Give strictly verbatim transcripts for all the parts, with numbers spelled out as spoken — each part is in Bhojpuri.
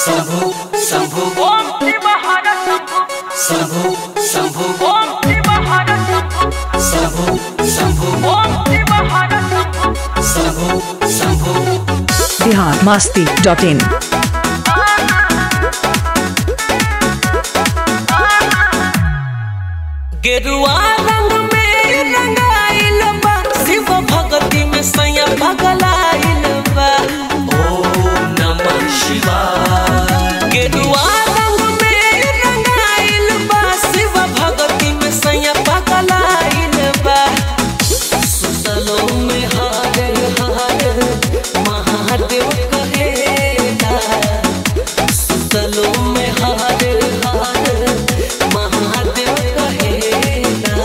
Shambhu Shambhu Om Shiv Har Shambhu Shambhu Shambhu Om Shiv Har Shambhu Shambhu Om Shiv Har Shambhu Shambhu Bihar Masti dot in. गेरुआ रंग में रंगाइल बा शिव भक्ति में सैया पगलाइल बा। ओम नमः शिवाय। गेरुआ रंग में रंगाइल बा शिव भक्ति में सैया पगलाइल बा। सुतलो में हार हार महादेव कहेला। सुतलो में हार हार महादेव कहेला।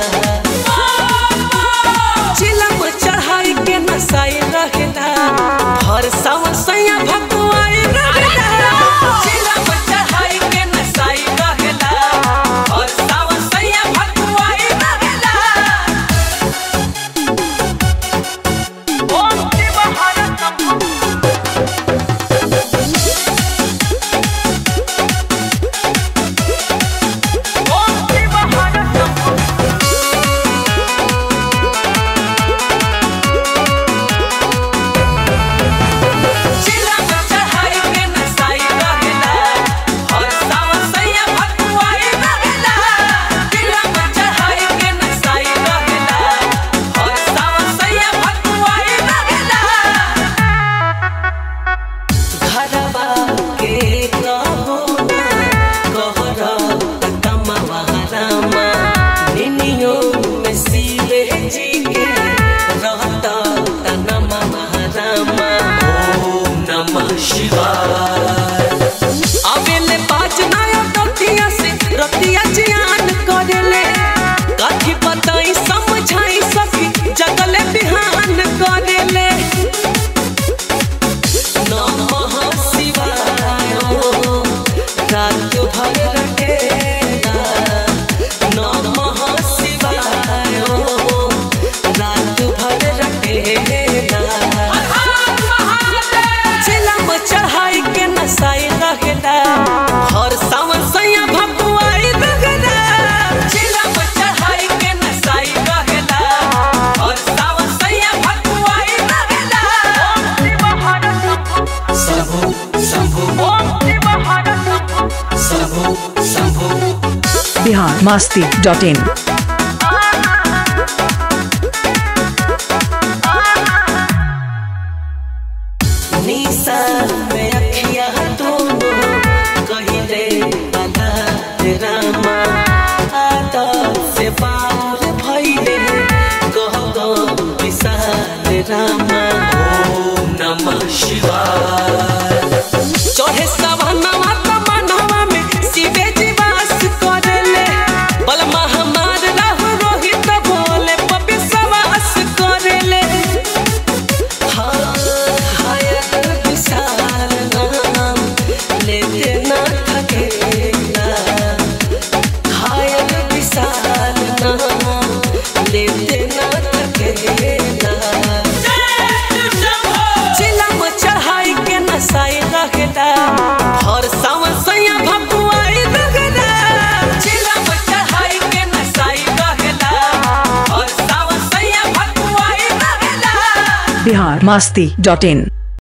चिलम चढ़ाई के नसाई रहेला हर सावन सैया भगवाई रहेला। चिलम चढ़ाई के नसाई रहेला हर सावन सैया भगवाई रहेला। ओम शिव हर शंभु ओम शिव हर शंभु चिलम चढ़ाई के नसाई रहेला हर सावन सैया भगवाई रहेला। चिलम चढ़ाई के नसाई रहेला हर सावन सैया भगवाई रहेला। घरवा के कहो ना कहरा कमवा रामा निनियो में सीले जी के रहता तनमा महारामा। ओम नमः शिवाय। अबेले बाज नया रतिया से रतिया जियान करेले। कथी बताई समझाई सखी जगले बिहान करेले। नमः शिवाय रात भर रटेला। नमः शिवाय रात भर रटेला। चिलम चढ़ाई के नसाई रहेला हर सावन सैया भगवाई रहेला। चिलम चढ़ाई के नसाई रहेला हर सावन सैया भगवाई रहेला। Om Shiv Har Shambhu Shambhu Om Shiv Har Shambhu Shambhu Bihar Masti dot in. निशा में अखिया दोनों कहिले बना रामा। आदत से पार भइले कह गो विशाल रामा। ओम नमः शिवाय। चढ़े सवनवा तमनवा में शिवे जी वास करेले। बलमा हमार राहु रोहित भोले पपी सवास करेले। हाँ हाय विशाल नाम लेते ना थकेला। हाय विशाल नाम लेते ना थकेला। चिलम चढ़ाई के नसाई रहेला हर सावन सैया भगवाई रहेला। चिलम चढ़ाई के नसाई रहेला हर सावन सैया भगवाई रहेला। बिहार मस्ती डॉट इन।